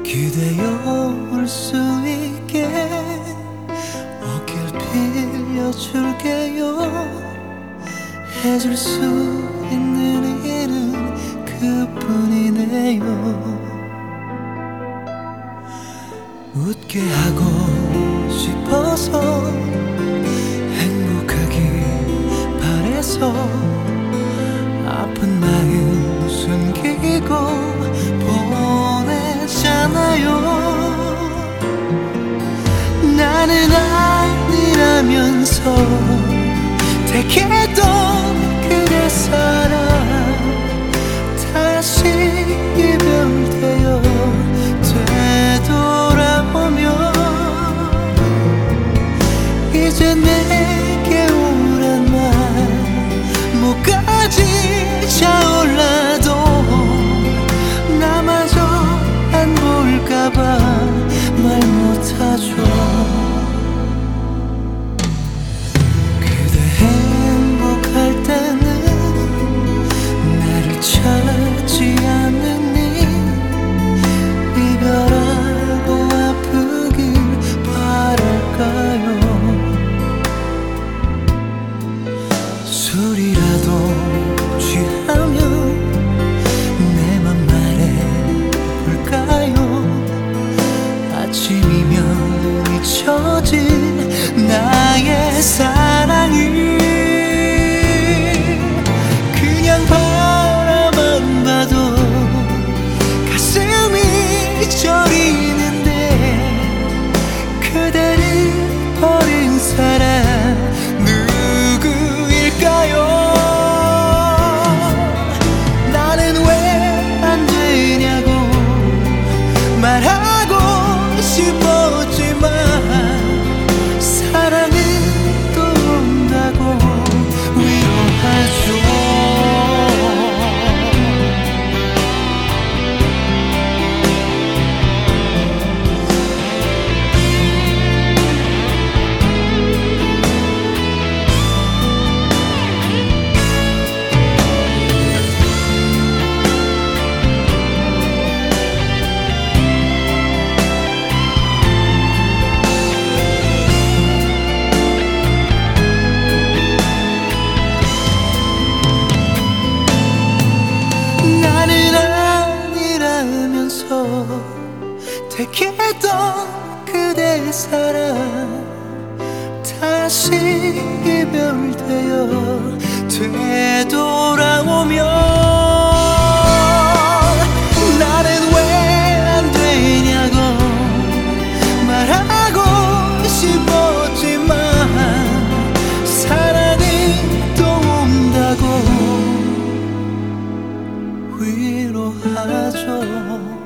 그대여 올 수 있게 어길 빌려줄게요. 해줄 수 있는 일은 그뿐이네요. 웃게 하고 싶어서 행복하길 바래서 아픈 마음 숨기고 보내잖아요. 나는 아니라면서 택했던 그대 사랑 다시 이별되어 되돌아오면 이제 내게 오란 말 목까지 차올라도 나마저 안 볼까봐 말 못하죠. 그대 행복할 때는 나를 찾지 않으니 이별하고 아프길 바랄까요. 술이라도 취하면 내 맘 말해볼까요. 아침이면 잊혀진 나의 사랑을 그냥 바라만 봐도 가슴이 저리는데 그대를 버린 사람 누구일까요? 나는 왜 안 되냐고 말하고 싶었지만 사랑은 또 온다고 위로하죠. 나는 아니라면서 택했던 그대의 사랑 다시 이별되어 되돌아오면 나는 왜 안 되냐고 말하고 싶었지만 사랑은 또 온다고 위로하죠.